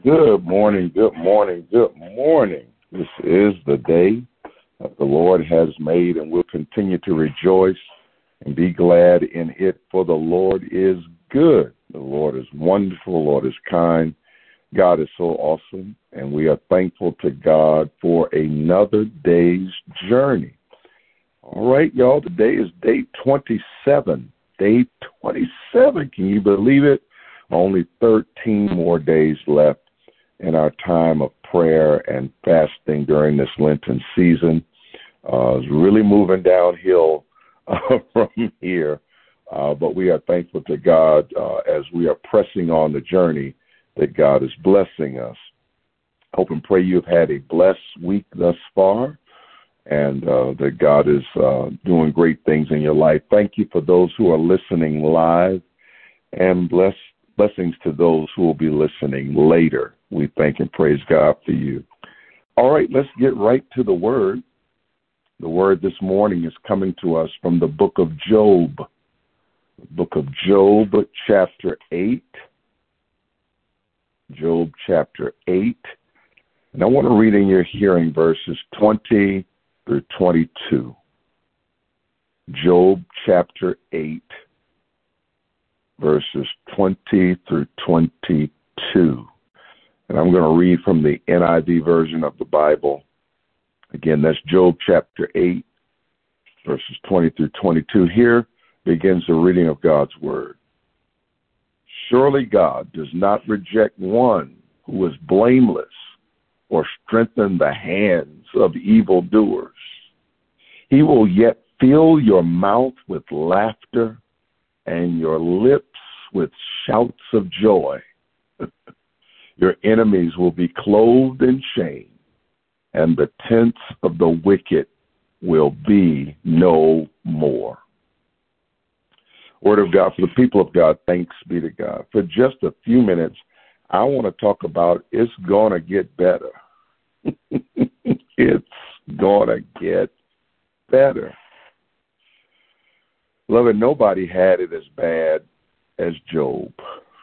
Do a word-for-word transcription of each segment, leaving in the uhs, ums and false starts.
Good morning, good morning, good morning. This is the day that the Lord has made, and we'll continue to rejoice and be glad in it, for the Lord is good. The Lord is wonderful. The Lord is kind. God is so awesome, and we are thankful to God for another day's journey. All right, y'all, today is day twenty-seven. Day twenty-seven, can you believe it? Only thirteen more days left in our time of prayer and fasting during this Lenten season. Uh, it's really moving downhill uh, from here, uh, but we are thankful to God uh, as we are pressing on the journey that God is blessing us. Hope and pray you've had a blessed week thus far, and uh, that God is uh, doing great things in your life. Thank you for those who are listening live, and bless, blessings to those who will be listening later. We thank and praise God for you. All right, let's get right to the word. The word this morning is coming to us from the book of Job. The book of Job, chapter eight. Job, chapter eight. And I want to read in your hearing verses twenty through twenty-two. Job, chapter eight, verses twenty through twenty-two. And I'm going to read from the N I V version of the Bible. Again, that's Job chapter eight, verses twenty through twenty-two. Here begins the reading of God's word. Surely God does not reject one who is blameless or strengthen the hands of evildoers. He will yet fill your mouth with laughter and your lips with shouts of joy. Your enemies will be clothed in shame, and the tents of the wicked will be no more. Word of God for the people of God, thanks be to God. For just a few minutes, I want to talk about it's going to get better. It's going to get better. Beloved, nobody had it as bad as Job.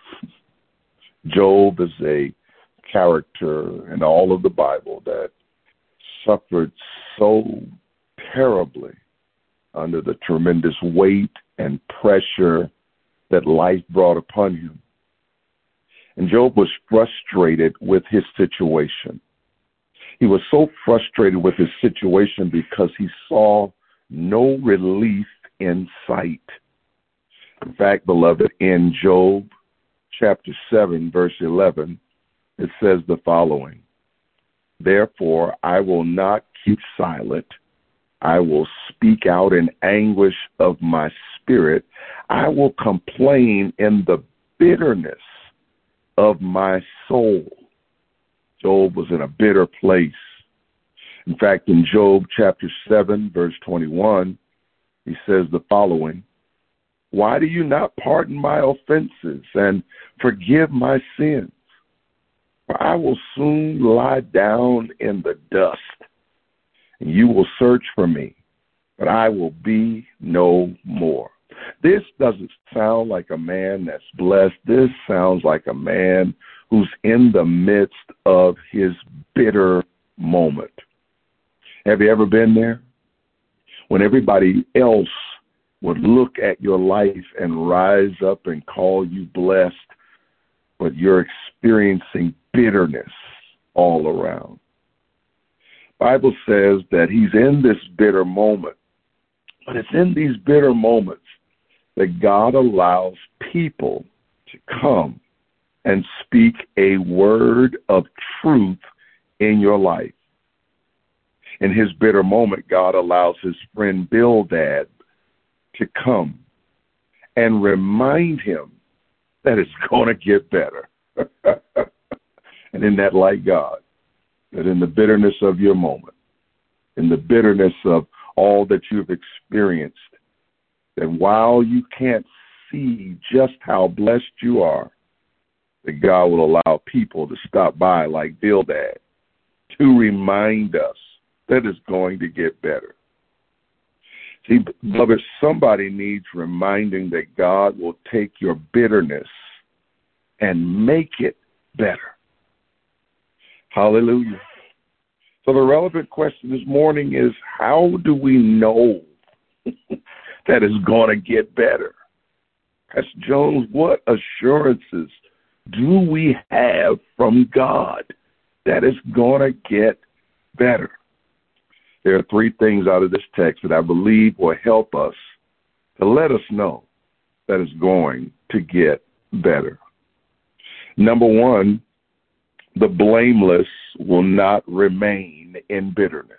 Job is a character in all of the Bible that suffered so terribly under the tremendous weight and pressure that life brought upon him. And Job was frustrated with his situation. He was so frustrated with his situation because he saw no relief in sight. In fact, beloved, in Job chapter seven, verse eleven, it says the following: Therefore, I will not keep silent. I will speak out in anguish of my spirit. I will complain in the bitterness of my soul. Job was in a bitter place. In fact, in Job chapter seven, verse twenty-one, he says the following: Why do you not pardon my offenses and forgive my sins? For I will soon lie down in the dust, and you will search for me, but I will be no more. This doesn't sound like a man that's blessed. This sounds like a man who's in the midst of his bitter moment. Have you ever been there? When everybody else would look at your life and rise up and call you blessed, but you're experiencing bitterness all around. Bible says that he's in this bitter moment, but it's in these bitter moments that God allows people to come and speak a word of truth in your life. In his bitter moment, God allows his friend Bildad to come and remind him that it's going to get better. And in that, like God, that in the bitterness of your moment, in the bitterness of all that you've experienced, that while you can't see just how blessed you are, that God will allow people to stop by like Bildad to remind us that it's going to get better. See, beloved, somebody needs reminding that God will take your bitterness and make it better. Hallelujah. So the relevant question this morning is, how do we know that it's going to get better? Pastor Jones, what assurances do we have from God that it's going to get better? There are three things out of this text that I believe will help us to let us know that it's going to get better. Number one, the blameless will not remain in bitterness.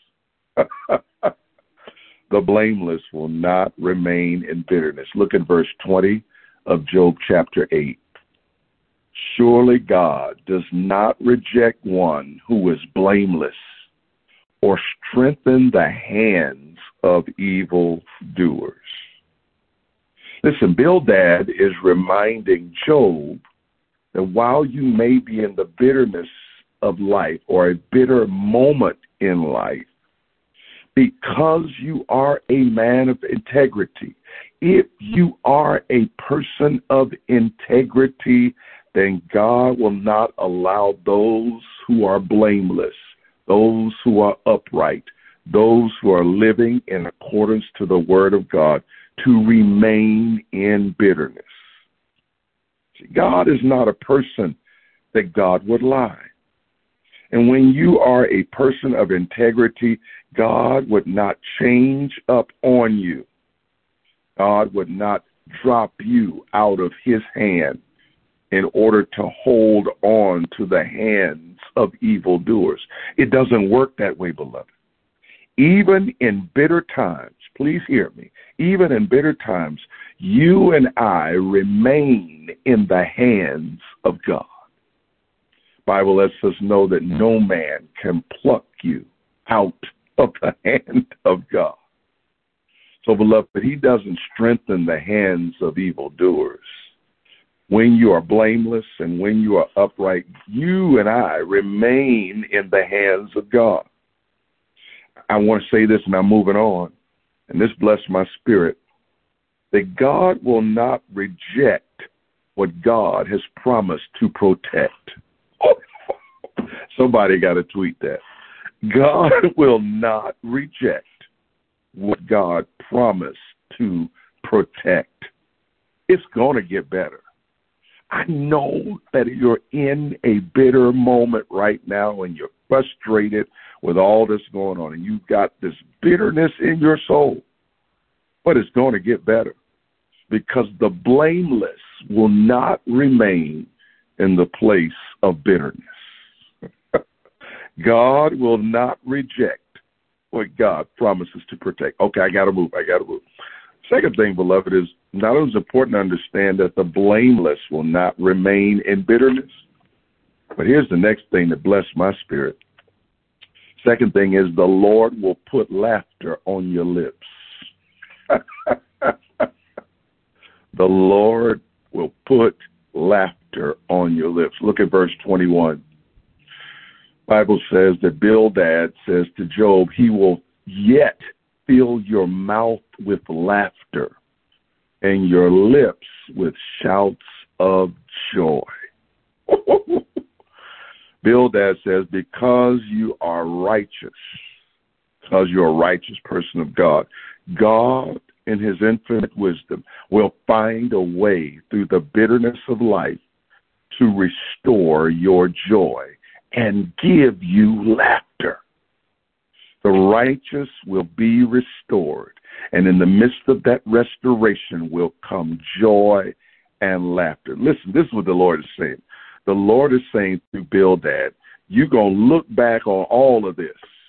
The blameless will not remain in bitterness. Look at verse twenty of Job chapter eight. Surely God does not reject one who is blameless or strengthen the hands of evil doers. Listen, Bildad is reminding Job that while you may be in the bitterness of life or a bitter moment in life, because you are a man of integrity, if you are a person of integrity, then God will not allow those who are blameless, those who are upright, those who are living in accordance to the word of God, to remain in bitterness. See, God is not a person that God would lie. And when you are a person of integrity, God would not change up on you. God would not drop you out of his hand in order to hold on to the hands of evildoers. It doesn't work that way, beloved. Even in bitter times, please hear me, even in bitter times, you and I remain in the hands of God. Bible lets us know that no man can pluck you out of the hand of God. So, beloved, he doesn't strengthen the hands of evildoers. When you are blameless and when you are upright, you and I remain in the hands of God. I want to say this, and I'm moving on, and this blessed my spirit, that God will not reject what God has promised to protect. Somebody got to tweet that. God will not reject what God promised to protect. It's going to get better. I know that you're in a bitter moment right now and you're frustrated with all this going on and you've got this bitterness in your soul, but it's going to get better because the blameless will not remain in the place of bitterness. God will not reject what God promises to protect. Okay, I got to move. I got to move. Second thing, beloved, is not only is it important to understand that the blameless will not remain in bitterness, but here's the next thing that blessed my spirit. Second thing is the Lord will put laughter on your lips. The Lord will put laughter on your lips. Look at verse twenty-one. Bible says that Bildad says to Job, he will yet fill your mouth with laughter and your lips with shouts of joy. Bildad says, because you are righteous, because you're a righteous person of God, God in his infinite wisdom will find a way through the bitterness of life to restore your joy and give you laughter. The righteous will be restored, and in the midst of that restoration will come joy and laughter. Listen, this is what the Lord is saying. The Lord is saying through Bildad, you're going to look back on all of this.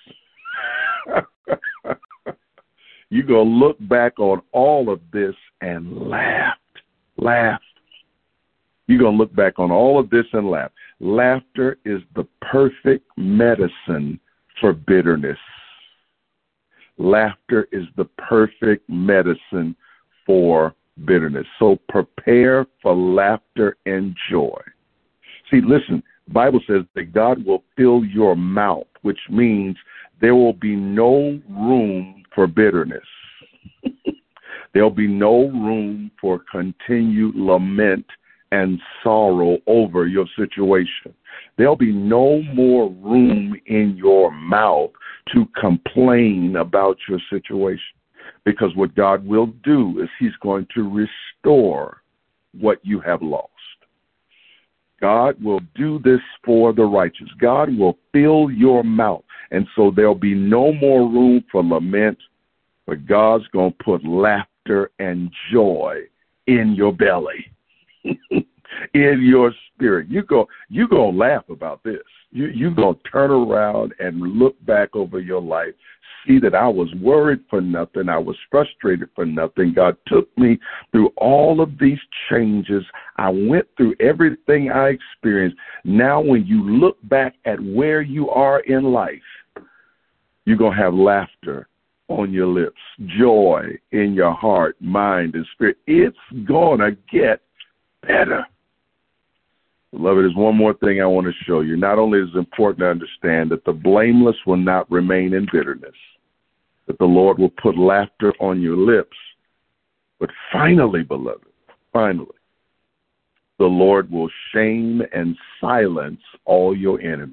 You're going to look back on all of this and laugh. Laugh. You're going to look back on all of this and laugh. Laughter is the perfect medicine for bitterness. Laughter is the perfect medicine for bitterness. So prepare for laughter and joy. See, listen, the Bible says that God will fill your mouth, which means there will be no room for bitterness. There'll be no room for continued lament and sorrow over your situation. There'll be no more room in your mouth to complain about your situation, because what God will do is he's going to restore what you have lost. God will do this for the righteous. God will fill your mouth. And so there'll be no more room for lament, but God's going to put laughter and joy in your belly, in your spirit. You go, you go laugh about this. You, you go turn around and look back over your life, see that I was worried for nothing. I was frustrated for nothing. God took me through all of these changes. I went through everything I experienced. Now, when you look back at where you are in life, you're going to have laughter on your lips, joy in your heart, mind, and spirit. It's going to get better. Beloved, there's one more thing I want to show you. Not only is it important to understand that the blameless will not remain in bitterness, that the Lord will put laughter on your lips, but finally, beloved, finally, the Lord will shame and silence all your enemies.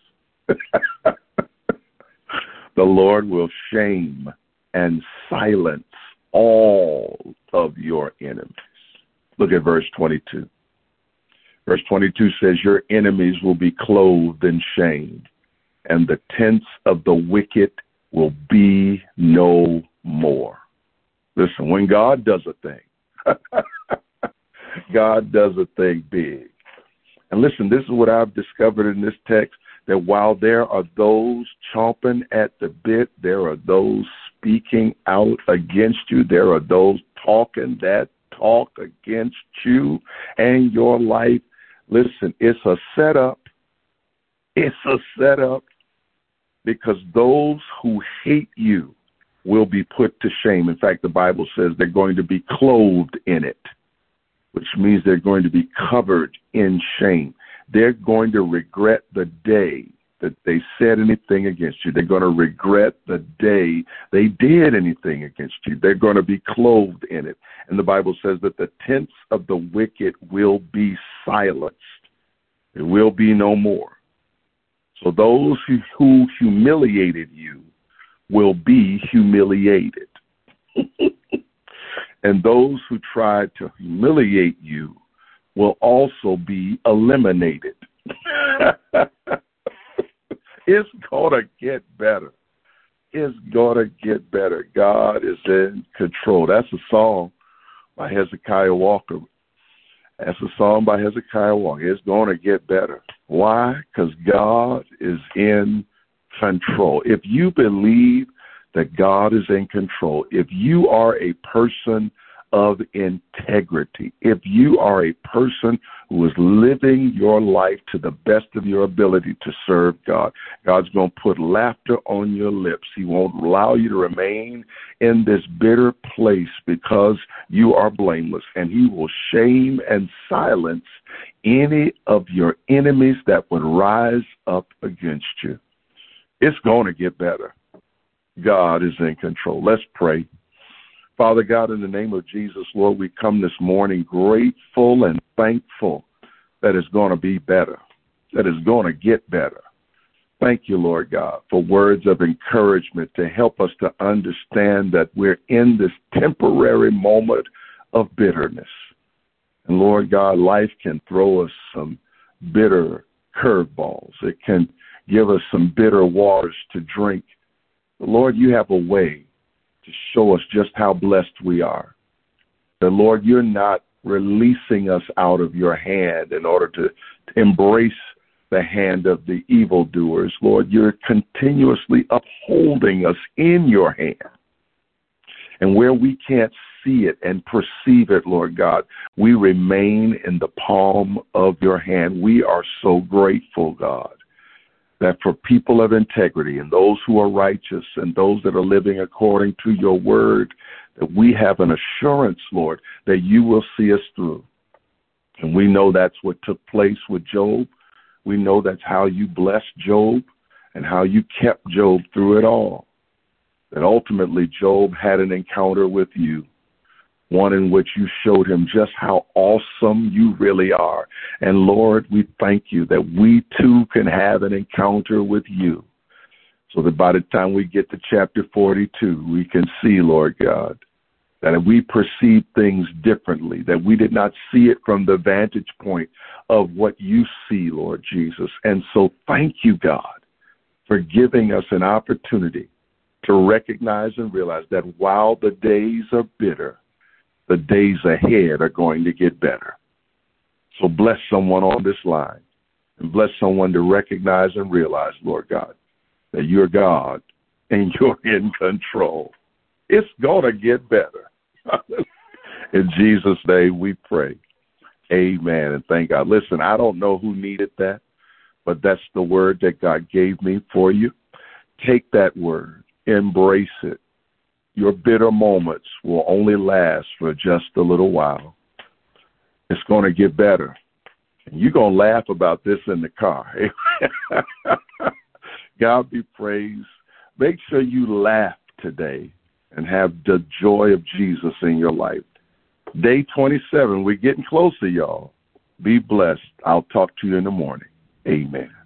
The Lord will shame and silence all of your enemies. Look at verse twenty-two. Verse twenty-two says, your enemies will be clothed in shame, and the tents of the wicked will be no more. Listen, when God does a thing, God does a thing big. And listen, this is what I've discovered in this text, that while there are those chomping at the bit, there are those speaking out against you, there are those talking that talk against you and your life. Listen, it's a setup. It's a setup, because those who hate you will be put to shame. In fact, the Bible says they're going to be clothed in it, which means they're going to be covered in shame. They're going to regret the day that they said anything against you. They're going to regret the day they did anything against you. They're going to be clothed in it. And the Bible says that the tents of the wicked will be silenced. There will be no more. So those who, who humiliated you will be humiliated. And those who tried to humiliate you will also be eliminated. It's going to get better. It's going to get better. God is in control. That's a song by Hezekiah Walker. That's a song by Hezekiah Walker. It's going to get better. Why? Because God is in control. If you believe that God is in control, if you are a person of integrity, if you are a person who is living your life to the best of your ability to serve God, God's going to put laughter on your lips. He won't allow you to remain in this bitter place because you are blameless, and he will shame and silence any of your enemies that would rise up against you. It's going to get better. God is in control. Let's pray. Father God, in the name of Jesus, Lord, we come this morning grateful and thankful that it's going to be better, that it's going to get better. Thank you, Lord God, for words of encouragement to help us to understand that we're in this temporary moment of bitterness. And Lord God, life can throw us some bitter curveballs. It can give us some bitter waters to drink. But Lord, you have a way to show us just how blessed we are. That, Lord, you're not releasing us out of your hand in order to, to embrace the hand of the evildoers. Lord, you're continuously upholding us in your hand. And where we can't see it and perceive it, Lord God, we remain in the palm of your hand. We are so grateful, God, that for people of integrity and those who are righteous and those that are living according to your word, that we have an assurance, Lord, that you will see us through. And we know that's what took place with Job. We know that's how you blessed Job and how you kept Job through it all. That ultimately Job had an encounter with you. one in which you showed him just how awesome you really are. And Lord, we thank you that we too can have an encounter with you, so that by the time we get to chapter forty-two, we can see, Lord God, that if we perceive things differently, that we did not see it from the vantage point of what you see, Lord Jesus. And so thank you, God, for giving us an opportunity to recognize and realize that while the days are bitter, the days ahead are going to get better. So bless someone on this line, and bless someone to recognize and realize, Lord God, that you're God and you're in control. It's going to get better. In Jesus' name we pray. Amen. And thank God. Listen, I don't know who needed that, but that's the word that God gave me for you. Take that word. Embrace it. Your bitter moments will only last for just a little while. It's going to get better. And you're going to laugh about this in the car. God be praised. Make sure you laugh today and have the joy of Jesus in your life. Day twenty-seven, we're getting closer, y'all. Be blessed. I'll talk to you in the morning. Amen.